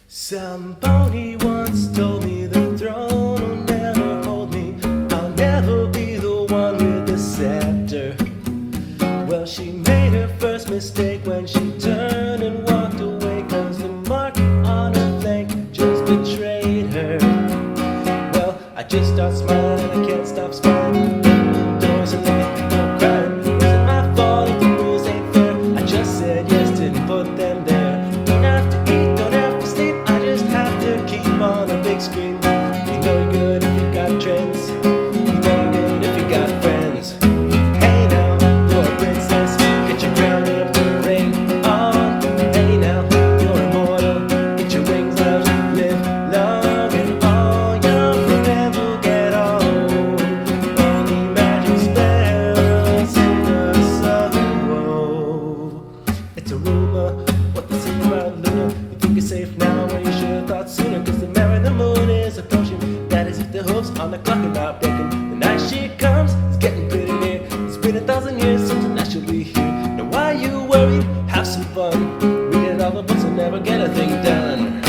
Somebody once told me the throne will never hold me. I'll never be the one with the scepter. Well, she made her first mistake when she turned and walked away, 'cause the mark on her flank just betrayed her. Well, I just start smiling and I can't stop smiling. Doors and let go crying. Is it my fault if the rules ain't fair? I just said yes, didn't put them there. Don't have to eat, don't have to sleep, I just have to keep on a big screen. You know you're good if you got trends. You know you're good if you got friends. Hey now, you're a princess. Get your crown and put a ring on. Hey now, you're immortal. Get your wings up, live long and all young forever get old. Only magic spells in the southern world. It's a rumor, what they say about Luna. You think it's safe now when you should have thought sooner, 'cause the mirror the moon is approaching. That is if the hooves on the clock are not breaking. The night she comes, it's getting pretty near. It's been 1,000 years since the night she'll be here. Now why you worried? Have some fun. Reading all the books and never get a thing done.